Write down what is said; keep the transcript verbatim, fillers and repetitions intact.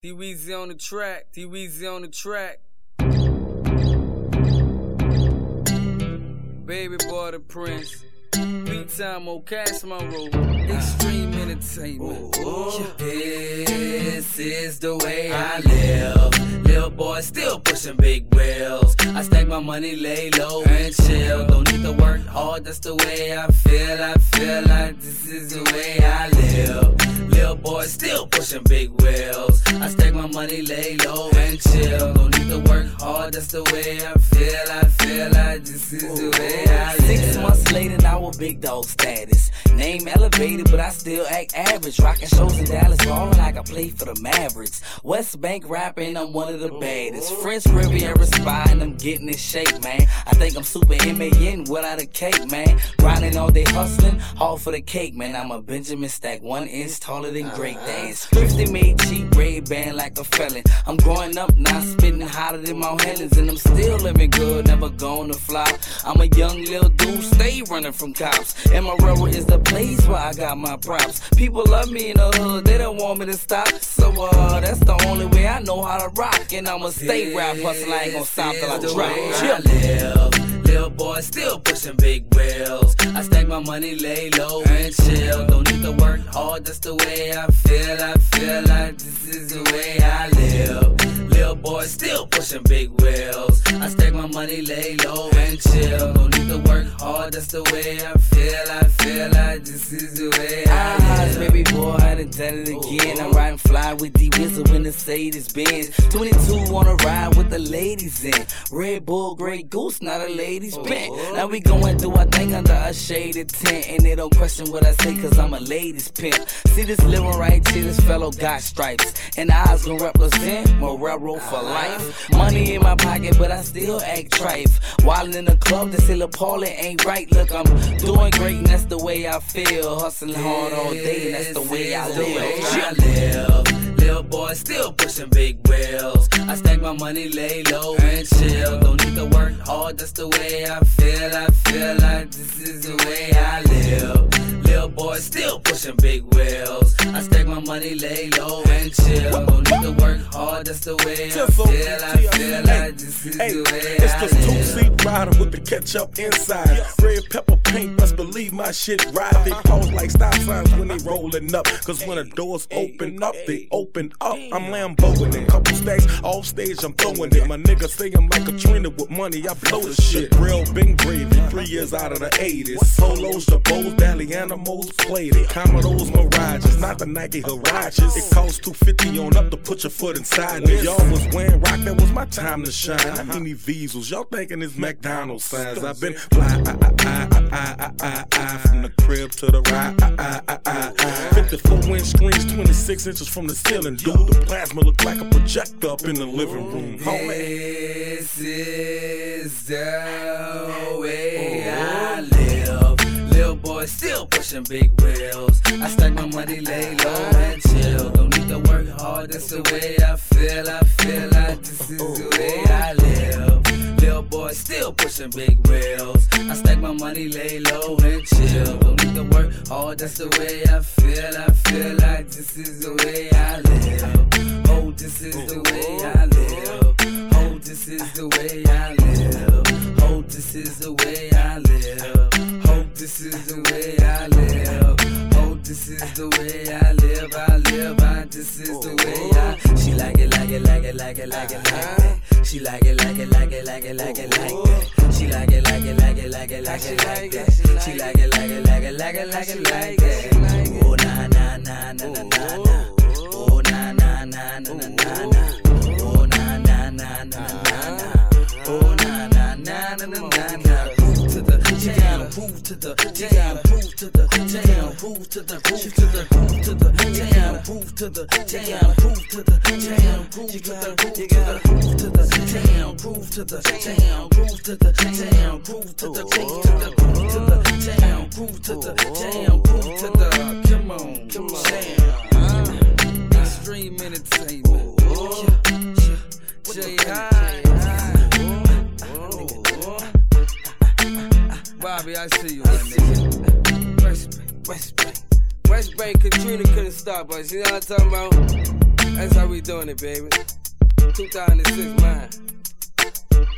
D-Weezy on the track, D-Weezy on the track. Baby boy the Prince. Beat time on Cash Monroe. Extreme Entertainment. Ooh, this is the way I live. Little boy still pushing big wheels. I stack my money, lay low and chill. Don't need to work hard, that's the way I feel. I feel like this is the way I live. Little boy still pushing big wheels. I stack my money, lay low and chill. Don't need to work hard, that's the way I feel. I feel like this is the way I live. Six months later, now a big dog status. Name elevated, but I still act average. Rocking shows in Dallas, ballin' like I play for the Mavericks. West Bank rapping, I'm one of the baddest. French Riviera spy, and I'm getting in shape, man. I think I'm super M A N without a cake, man. Grinding all day hustling, all for the cake, man. I'm a Benjamin Stack, one inch taller than Great Dance. Thrifty made cheap, red band like a felon. I'm growing up now, spitting hotter than Mount Helens, and I'm still living good, never gonna flop. I'm a young little dude, stay running from cops. And my railroad is the place where I got my props. People love me in the hood, they don't want me to stop. So uh, that's the only way I know how to rock. And I'ma stay rap hustling, I ain't gonna stop till I drop. I live. Little boy still pushing big wheels. I stack my money, lay low and chill. Don't need to work hard, that's the way I feel. I feel like this is the way I live. Little boy still pushing big wheels. I stack my money, lay low and chill. Don't need to work hard, that's the way I feel. I feel like this is the way I live. Ah, baby boy, I done done it again. I'm riding fly with D-Wizard in the Mercedes Benz. twenty-two wanna ride with the ladies in. Red Bull, Grey Goose, not a ladies bent. Now we going through our thing under a shaded tent. And they don't question what I say, cause I'm a ladies pimp. See this living right here, this fellow got stripes. And the eyes gon' represent my railroad for life. Money in my pocket, but I still act trife. While in the club, they say Paul, it ain't right. Look, I'm doing great, and that's the way I feel. Hustling hard all day, and that's the way I live. I live. Little boy still pushing big wheels. I stack my money, lay low and chill. Don't need to work hard, that's the way I feel. I feel like this is the way I live. Little boy still pushing big wheels. I stack my money, lay low and chill. Don't need to work hard, that's the way I feel. I feel like this is the way it's I the live. two-seat rider with the ketchup inside. Red pepper paint, best believe my shit ride. They pause like stop signs when they rolling up. Cause when the doors open up, they open up. I'm Lamboing it, couple stacks off stage, I'm throwing it. My nigga say I'm like Katrina with money, I blow the shit. Real big gravy, three years out of the eighties. Polos, Jabos, Dally Animals, played it. Commodores, Mirages, not the Nike Huaraches. It costs two fifty on up to put your foot inside. When y'all was wearing rock, that was my time to shine. I mean these Vizels, y'all thinking it's McDonald's signs. I've been fly, I, I, I, I, I, I, I, from the crib to the ride, I, I, I, I. fifty-four inch screens, twenty-six inches from the ceiling, dude. The plasma look like a projector up in the living room. This is the way I live. Little boy still pushing big wheels. I stack my money, lay low and chill. Don't need to work hard, that's the way I feel. I feel like this is the way I live. Little boy still pushing big wheels. I stack my money, lay low and chill. Don't need to work hard, that's the way I feel. I feel like this is the way I live. Oh, this is the way I live. Oh, this is the way I live. Oh, this is the way I live. Oh, this is the way I live. Oh, this is the way I live. I live. I, this is the way I. She like it, like it, like it, like it, like it, like that. She like it, like it, like it, like it, like it, like that. She like it, like it, like it, like it, like it, like that. She like it, like it, like it, like it, like it, like that. Oh na na na na na na na. Oh na na na na na na na. Oh na na na na na na. Oh na na na na na na. To the jam, move to the jam, move to the jam, move to the move to the move to the jam, move to the jam, move to the jam, move to the move to the jam, move to the jam, move to the jam, move to the move to the move to the jam, move to the jam, move to the come on, come on, jam. Extreme Entertainment. J High. Bobby, I see you, my nigga. West Bay, West Bay. West Bay, Katrina couldn't stop us. You know what I'm talking about? That's how we doing it, baby. two thousand six, man.